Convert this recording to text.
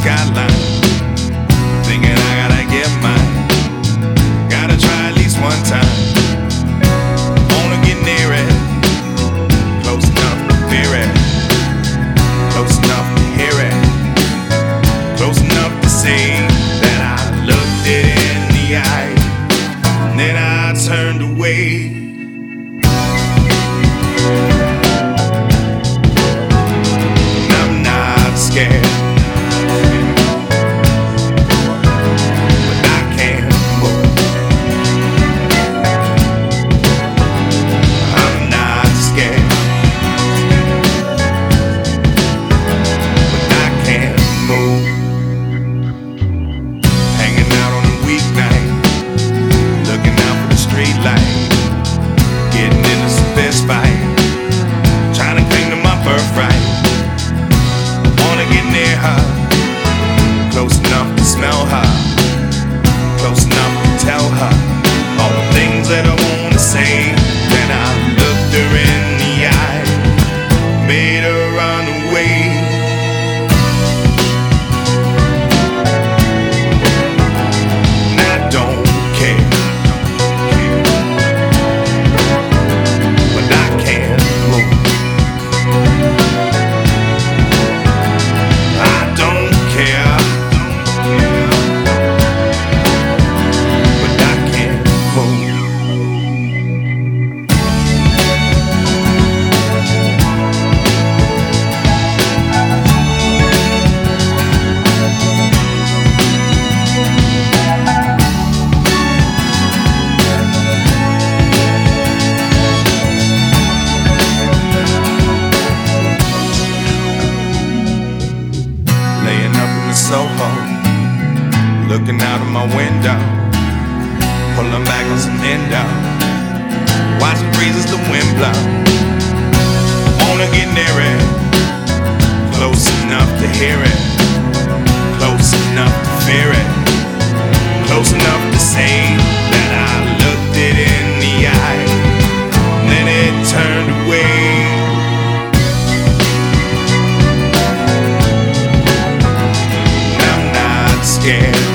skyline, thinking I gotta get mine. Gotta try at least one time. Wanna get near it, close enough to fear it, close enough to hear it, close enough to say that I looked it in the eye, and then I turned away. Scared, but I can't move. I'm not scared, but I can't move. Hanging out on a weeknight, looking out for the street light, getting into some fist fight, trying to cling to my birthright. Get near her, close enough to smell her, close enough to tell her all the things that I wanna say. Then I looked her in the eye, made her run away. And I don't care, but I can't move. Soho, looking out of my window, pulling back on some endo, watch the breezes, the wind blow. Wanna get near it, close enough to hear it, close enough to fear it, close enough to say that I looked it in the eye, and then it turned away. Scared,